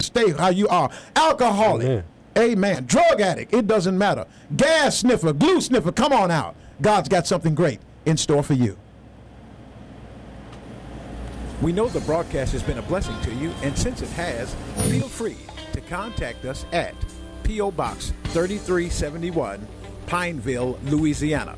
Stay how you are. Alcoholic. Amen. Amen. Drug addict. It doesn't matter. Gas sniffer, glue sniffer. Come on out. God's got something great in store for you. We know the broadcast has been a blessing to you, and since it has, feel free to contact us at P.O. Box 3371, Pineville, Louisiana,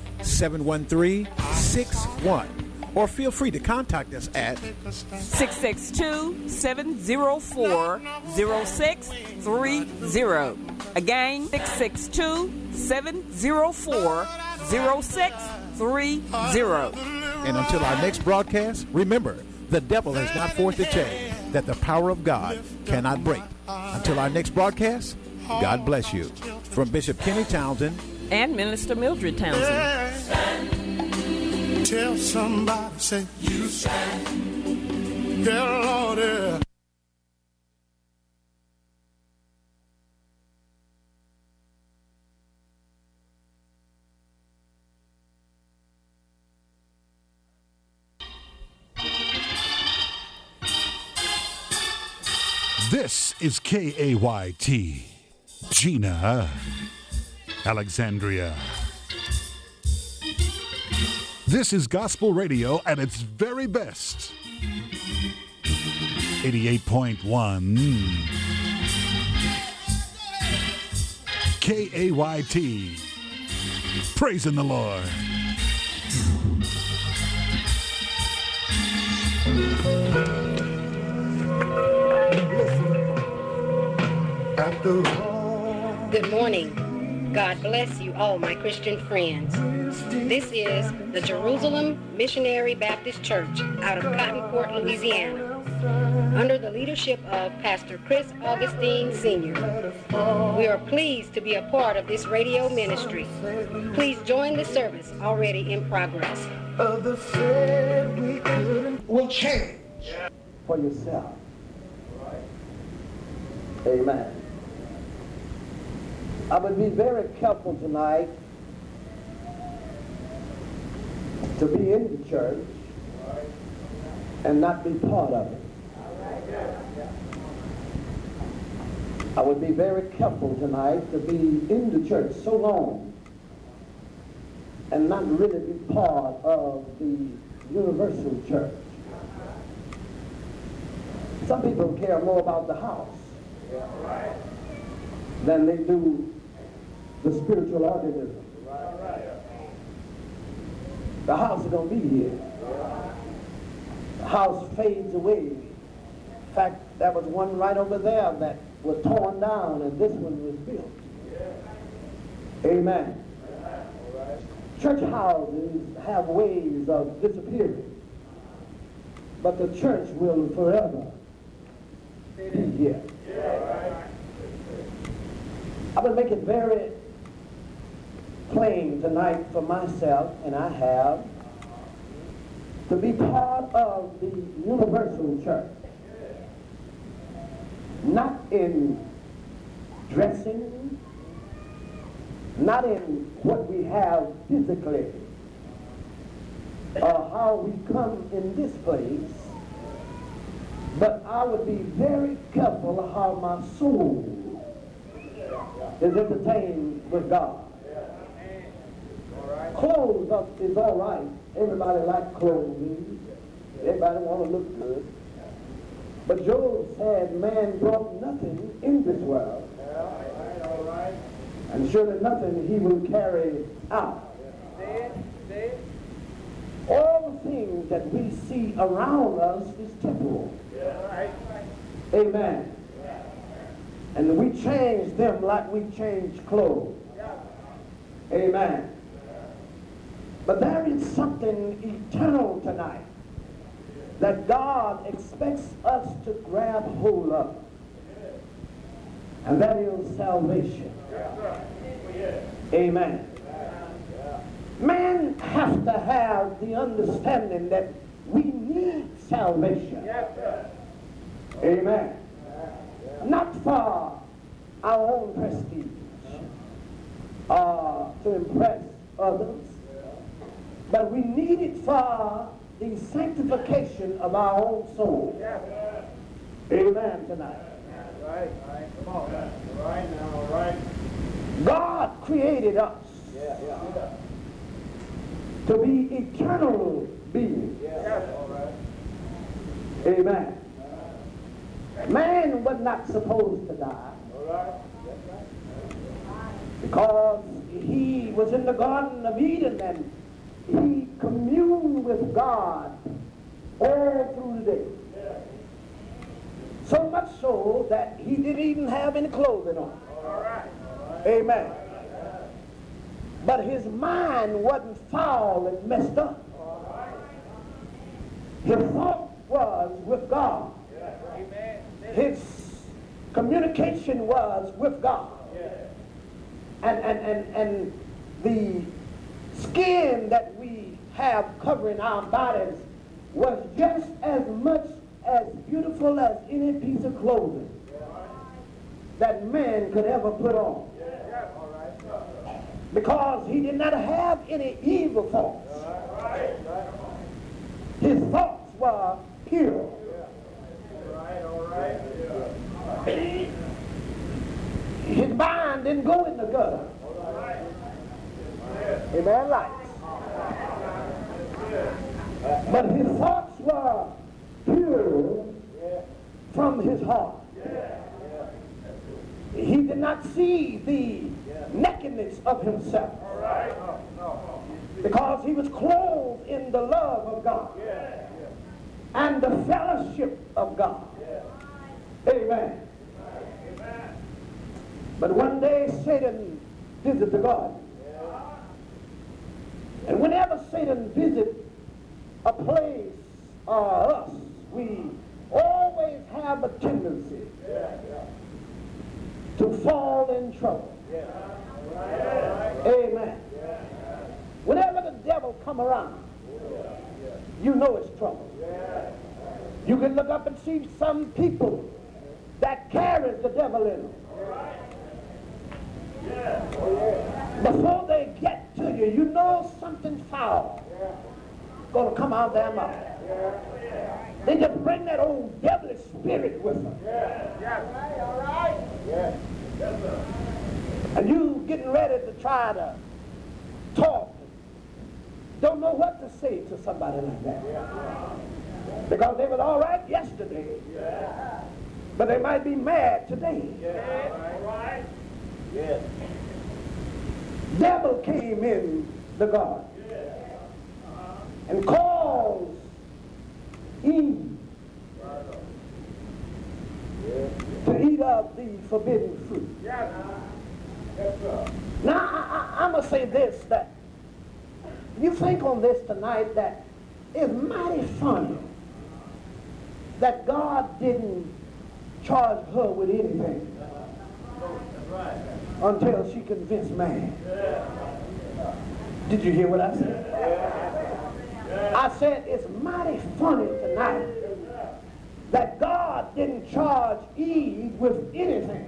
71361. Or feel free to contact us at 662-704-0630. Again, 662-704-0630. And until our next broadcast, remember, the devil has not forced a chain that the power of God cannot break. Until our next broadcast, God bless you. From Bishop Kenny Townsend And Minister Mildred Townsend. Tell somebody, say, you stand. Yeah, Lord, yeah. This is KAYT, Gina, Alexandria. This is gospel radio at its very best. 88.1 KAYT. Praising the Lord. Good morning. God bless you all, my Christian friends. This is the Jerusalem Missionary Baptist Church out of Cotton Court, Louisiana, under the leadership of Pastor Chris Augustine Sr. We are pleased to be a part of this radio ministry. Please join the service already in progress. Will change for yourself. Amen. I would be very careful tonight to be in the church and not be part of it. I would be very careful tonight to be in the church so long and not really be part of the universal church. Some people care more about the house than they do the spiritual organism. The house is going to be here. The house fades away. In fact, there was one right over there that was torn down and this one was built. Amen. Church houses have ways of disappearing, but the church will forever be here. I will make it very plain tonight for myself, and I have, to be part of the universal church. Not in dressing, not in what we have physically, or how we come in this place, but I would be very careful how my soul is entertained with God. Clothes is all right. Everybody likes clothing. Everybody want to look good. But Job said, man brought nothing in this world, and surely nothing he will carry out. All the things that we see around us is temporal. Amen. And we change them like we change clothes. Amen. But there is something eternal tonight that God expects us to grab hold of. And that is salvation. Amen. Man has to have the understanding that we need salvation. Amen. Not for our own prestige or to impress others, but we need it for the sanctification of our own soul. Amen tonight. God created us to be eternal beings. Amen. Man was not supposed to die because he was in the Garden of Eden and he communed with God all through the day. So much so that he didn't even have any clothing on. Amen. But his mind wasn't foul and messed up. His thought was with God. His communication was with God. And the skin that we have covering our bodies was just as much as beautiful as any piece of clothing that man could ever put on. Because he did not have any evil thoughts. His thoughts were pure. His mind didn't go in the gutter. Amen, lights. But his thoughts were pure from his heart. He did not see the nakedness of himself because he was clothed in the love of God and the fellowship of God. Amen. But one day Satan visited the garden. And whenever Satan visits a place or us, we always have a tendency to fall in trouble. Amen. Whenever the devil come around, you know it's trouble. You can look up and see some people that carries the devil in them. Before they get to you, you know something foul going to come out of their mouth. They just bring that old devilish spirit with them. And you getting ready to try to talk. Don't know what to say to somebody like that. Because they was all right yesterday. But they might be mad today. Devil came in the garden and caused Eve to eat of the forbidden fruit. Now, I'm going to say this, that you think on this tonight that it's mighty funny that God didn't charge her with anything until she convinced man. Did you hear what I said? I said it's mighty funny tonight that God didn't charge Eve with anything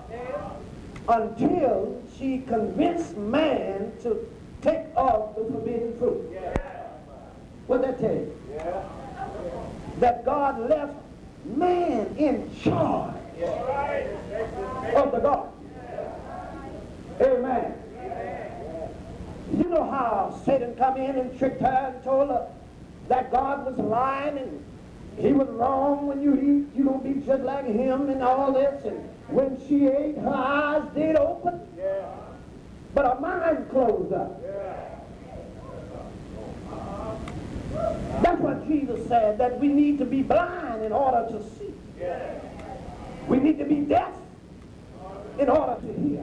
until she convinced man to take off the forbidden fruit. What did that tell you? That God left man in charge of the garden. Amen. You know how Satan come in and tricked her and told her that God was lying and he was wrong. When you eat, you're going to be just like him and all this. And when she ate, her eyes did open, but her mind closed up. That's what Jesus said, that we need to be blind in order to see. We need to be deaf in order to hear.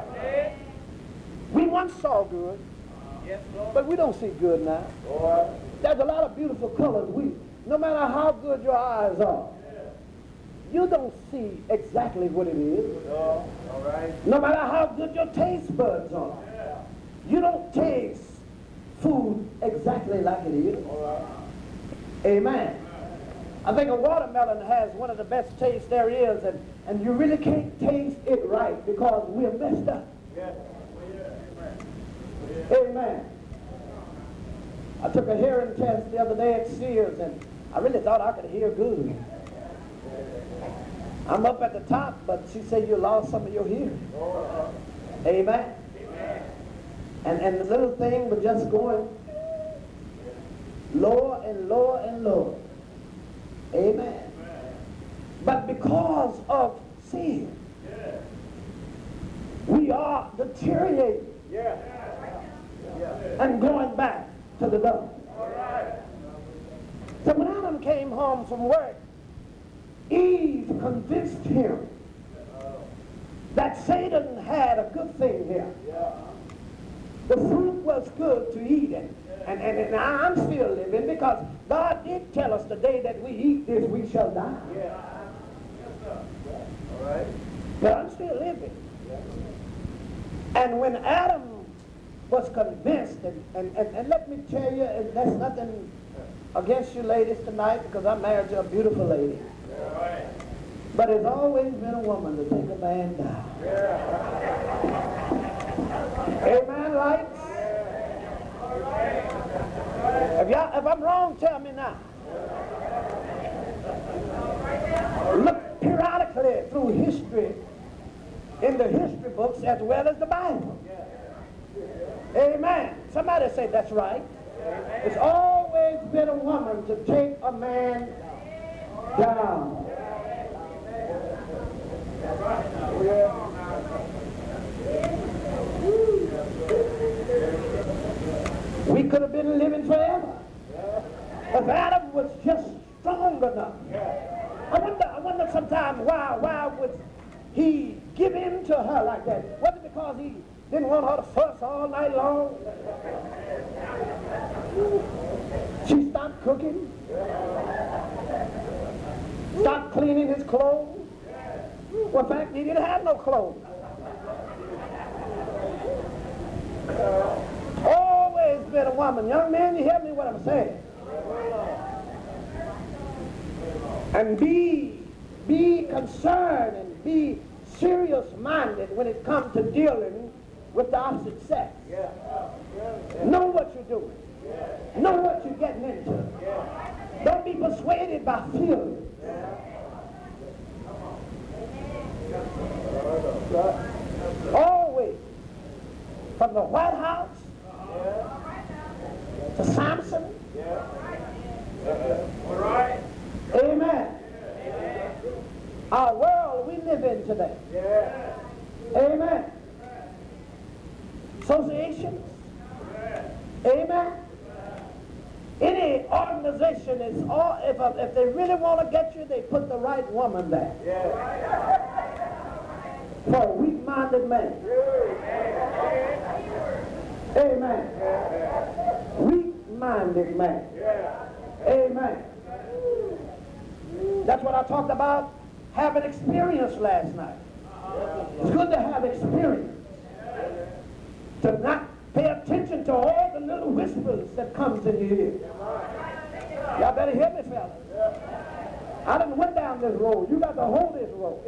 We once saw good, but we don't see good now. There's a lot of beautiful colors. No matter how good your eyes are, you don't see exactly what it is. No matter how good your taste buds are, you don't taste food exactly like it is. Amen. I think a watermelon has one of the best tastes there is, and you really can't taste it right because we're messed up. Amen. I took a hearing test the other day at Sears, and I really thought I could hear good. I'm up at the top, but she said you lost some of your hearing. Amen. And the little thing was just going lower and lower and lower. Amen. But because of sin, we are deteriorating and going back to the dust. So when Adam came home from work, Eve convinced him that Satan had a good thing here. The fruit was good to eat, and I'm still living because God did tell us the day that we eat this, we shall die. But I'm still living. And when Adam was convinced, and let me tell you, and that's nothing against you ladies tonight because I'm married to a beautiful lady. But it's always been a woman to take a man down. Amen, right? If I'm wrong, tell me now. Look periodically through history, in the history books as well as the Bible. Amen. Somebody say that's right. It's always been a woman to take a man down. We could have been living forever if Adam was just strong enough. I wonder sometimes why would he give in to her like that? Was it because he didn't want her to fuss all night long? She stopped cooking, stopped cleaning his clothes. Well, in fact, he didn't have no clothes. Always been a woman. Young man, you hear me what I'm saying? And be concerned and be serious-minded when it comes to dealing with the opposite sex. Know what you're doing. Know what you're getting into. Don't be persuaded by feelings. Always, from the White House to Samson. Amen. Our world we live in today. Amen. Associations. Amen. Any organization is all, if they really want to get you, they put the right woman there. For a weak-minded man. Amen. Weak-minded man. Amen. That's what I talked about having experience last night. It's good to have experience. To not pay attention to all the little whispers that comes in your ear. Y'all better hear me, fellas. I done went down this road. You got to hold this road.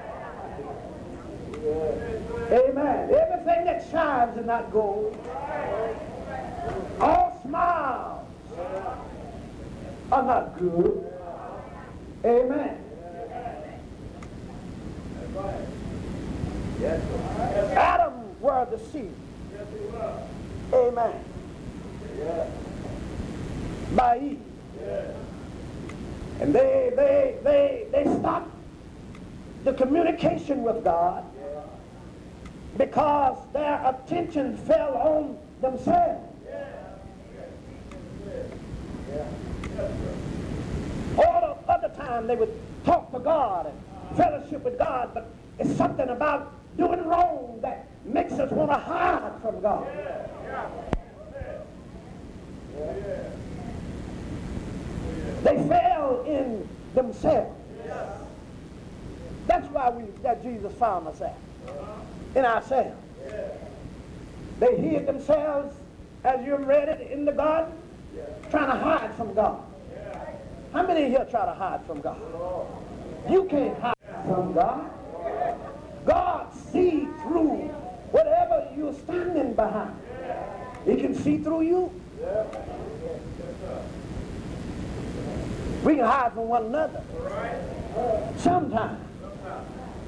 Amen. Everything that shines is not gold. All smiles are not good. Amen. Adam were the seed. Amen. By Eve. And they stopped the communication with God because their attention fell on themselves. All the other time they would talk to God and fellowship with God, but it's something about doing wrong that makes us want to hide from God. They fell in themselves. That's why that Jesus found us at. In ourselves. They hid themselves, as you read it, in the garden, trying to hide from God. How many here try to hide from God? You can't hide from God. God sees through whatever you're standing behind. He can see through you. We can hide from one another. Sometimes.